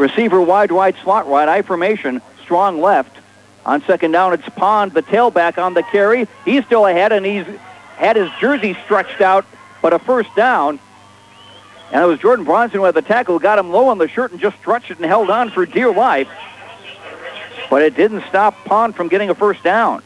Receiver wide right, slot right, I formation, strong left. On second down, it's Pond, the tailback on the carry. He's still ahead, and he's had his jersey stretched out, but a first down. And it was Jordan Bronson who had the tackle, got him low on the shirt and just stretched it and held on for dear life. But it didn't stop Pond from getting a first down.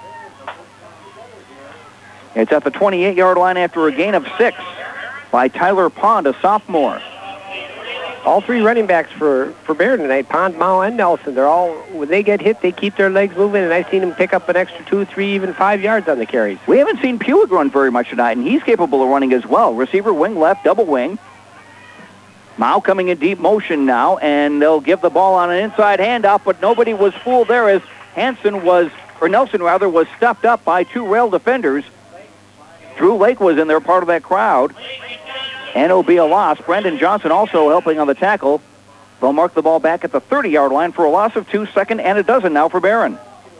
It's at the 28-yard line after a gain of 6 by Tyler Pond, a sophomore. All three running backs for Bear tonight, Pond, Mao, and Nelson, they're all, when they get hit, they keep their legs moving, and I've seen them pick up an extra 2, 3, even 5 yards on the carries. We haven't seen Puig run very much tonight, and he's capable of running as well. Receiver, wing left, double wing. Mao coming in deep motion now, and they'll give the ball on an inside handoff, but nobody was fooled there as Nelson was stuffed up by 2 rail defenders. Drew Lake was in there, part of that crowd. And it'll be a loss. Brendan Johnson also helping on the tackle. They'll mark the ball back at the 30-yard line for a loss of 2, second and a dozen now for Barron.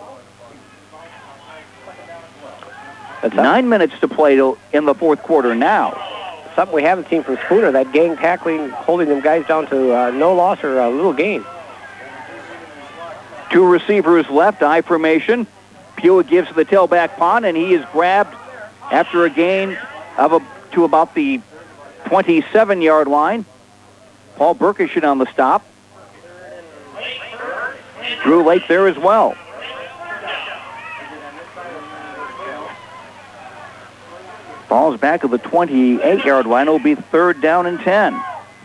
That's 9 minutes to play in the fourth quarter now. Something we haven't seen from Spooner, that gang tackling, holding them guys down to no loss or a little gain. 2 receivers left, I formation. Puig gives the tailback Pond, and he is grabbed after a gain to about the 27-yard line. Paul Burkish on the stop. Drew Lake there as well. Ball's back at the 28-yard line. It'll be 3rd down and 10.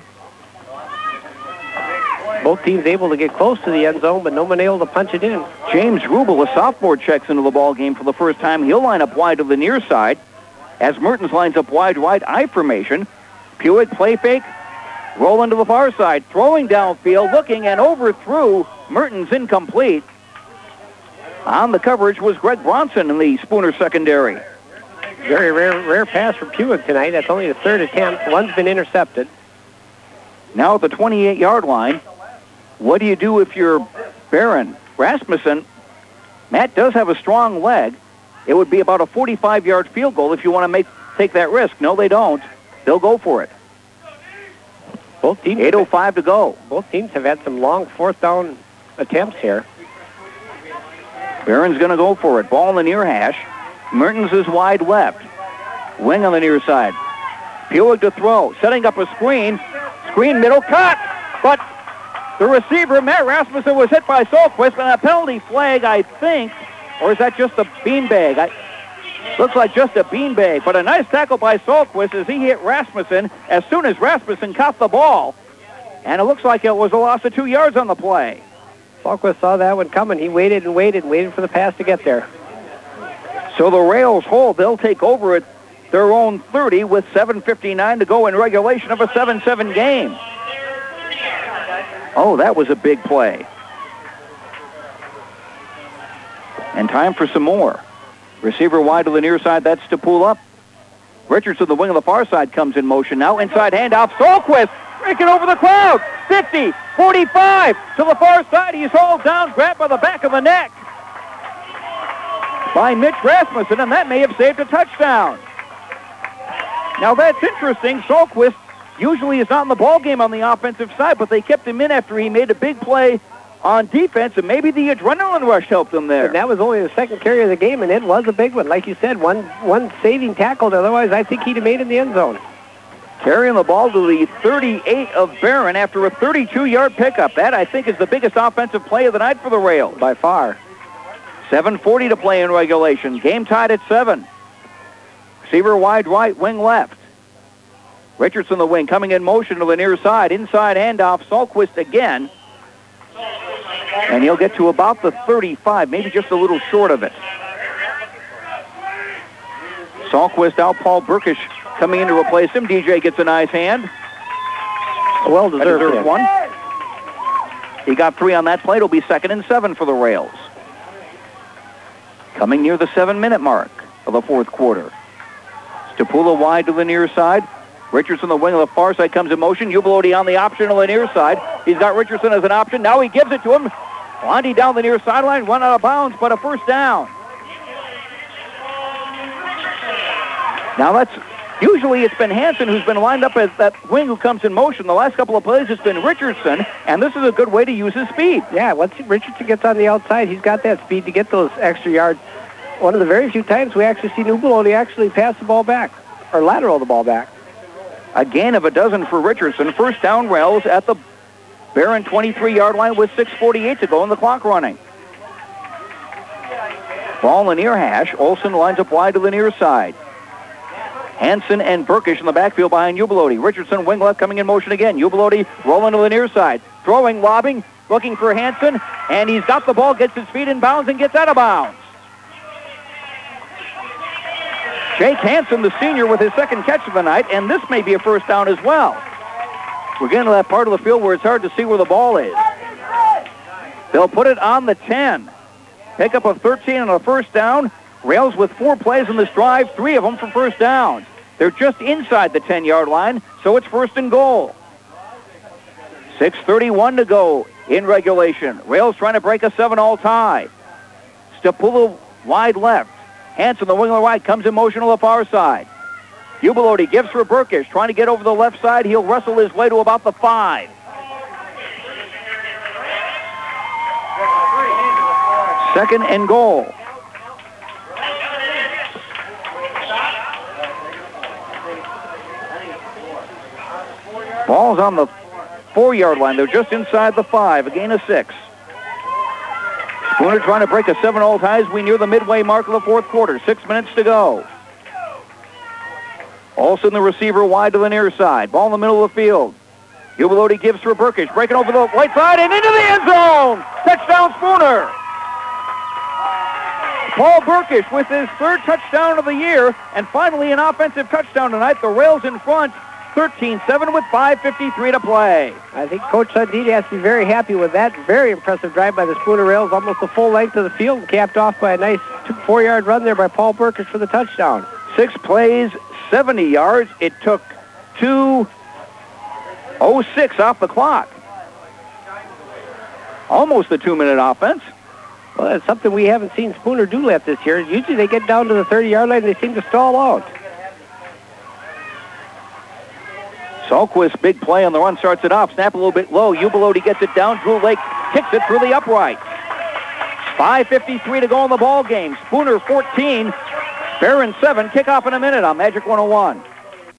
Both teams able to get close to the end zone, but no one able to punch it in. James Rubel, a sophomore, checks into the ball game for the first time. He'll line up wide to the near side as Mertens lines up wide right, I formation. Puig play fake, roll into the far side, throwing downfield, looking and overthrew. Mertens incomplete. On the coverage was Greg Bronson in the Spooner secondary. Very rare pass from Puig tonight. That's only the 3rd attempt. One's been intercepted. Now at the 28-yard line, what do you do if you're Barron? Rasmussen, Matt does have a strong leg. It would be about a 45-yard field goal if you want to take that risk. No, they don't. They'll go for it. Both teams 8:05 to go. Both teams have had some long 4th down attempts here. Barron's going to go for it. Ball in the near hash. Mertens is wide left. Wing on the near side. Puig to throw. Setting up a screen. Screen middle. Cut! But the receiver, Matt Rasmussen, was hit by Solquist on a penalty flag, I think. Or is that just a beanbag? Looks like just a beanbag. But a nice tackle by Solquist as he hit Rasmussen as soon as Rasmussen caught the ball. And it looks like it was a loss of 2 yards on the play. Solquist saw that one coming. He waited and waited and waited for the pass to get there. So the Rails hold. They'll take over at their own 30 with 7:59 to go in regulation of a 7-7 game. Oh, that was a big play. And time for some more. Receiver wide to the near side, that's Stapula. Richardson, the wing of the far side, comes in motion now. Inside handoff, Solquist breaking over the crowd. 50, 45, to the far side. He's hauled down, grabbed by the back of the neck by Mitch Rasmussen, and that may have saved a touchdown. Now that's interesting. Solquist usually is not in the ball game on the offensive side, but they kept him in after he made a big play on defense, and maybe the adrenaline rush helped him there. And that was only the 2nd carry of the game, and it was a big one. Like you said, one saving tackle. Otherwise, I think he'd have made it in the end zone. Carrying the ball to the 38 of Barron after a 32-yard pickup. That, I think, is the biggest offensive play of the night for the Rails. By far. 7:40 to play in regulation. Game tied at 7. Receiver wide right, wing left. Richardson the wing, coming in motion to the near side. Inside handoff, Solquist again. And he'll get to about the 35, maybe just a little short of it. Solquist out, Paul Burkish coming in to replace him. DJ gets a nice hand. A well-deserved one. He got 3 on that play. It'll be 2nd and 7 for the Rails. Coming near the 7-minute mark of the fourth quarter. Stapula wide to the near side. Richardson, the wing of the far side, comes in motion. Ubalodi on the option on the near side. He's got Richardson as an option. Now he gives it to him. Blondie down the near sideline, run out of bounds, but a first down. Now that's Usually it's been Hanson who's been lined up as that wing who comes in motion. The last couple of plays it's been Richardson, and this is a good way to use his speed. Yeah, once Richardson gets on the outside, he's got that speed to get those extra yards. One of the very few times we actually see Ubelodi actually pass the ball back, or lateral the ball back. A gain of a dozen for Richardson. First down, Rails at the Barron 23-yard line with 6:48 to go and the clock running. Ball in the near hash. Olsen lines up wide to the near side. Hanson and Burkish in the backfield behind Ubelodi. Richardson, wing left, coming in motion again. Ubelodi rolling to the near side. Throwing, lobbing, looking for Hanson, and he's got the ball, gets his feet in bounds, and gets out of bounds. Jake Hanson, the senior, with his second catch of the night, and this may be a first down as well. We're getting to that part of the field where it's hard to see where the ball is. They'll put it on the 10. Pick up a 13 on a first down. Rails with 4 plays in this drive, 3 of them for first downs. They're just inside the 10-yard line, so it's first and goal. 6:31 to go in regulation. Rails trying to break a 7-all tie. Stapula wide left. Hanson, the wing on the right, comes in motion on the far side. Ubelodi gives for Burkish, trying to get over the left side. He'll wrestle his way to about the 5. Second and goal. Ball's on the 4-yard line. They're just inside the 5, a gain of 6. Spooner trying to break a 7-all tie as we near the midway mark of the fourth quarter. 6 minutes to go. Olsen, the receiver, wide to the near side. Ball in the middle of the field. Ubelodi gives for Burkish, breaking over the right side and into the end zone. Touchdown, Spooner. Paul Burkish with his 3rd touchdown of the year, and finally an offensive touchdown tonight. The Rails in front, 13-7 with 5:53 to play. I think Coach Sundin has to be very happy with that. Very impressive drive by the Spooner Rails, almost the full length of the field, capped off by a nice 4-yard run there by Paul Burkish for the touchdown. 6 plays, 70 yards. It took 2:06 off the clock. Almost a 2-minute offense. Well, that's something we haven't seen Spooner do yet this year. Usually they get down to the 30-yard line and they seem to stall out. Solquist, big play on the run, starts it off. Snap a little bit low. Ubelodi gets it down. Drew Lake kicks it through the uprights. 5:53 to go in the ball game. Spooner 14, Barron 7. Kickoff in a minute on Magic 101.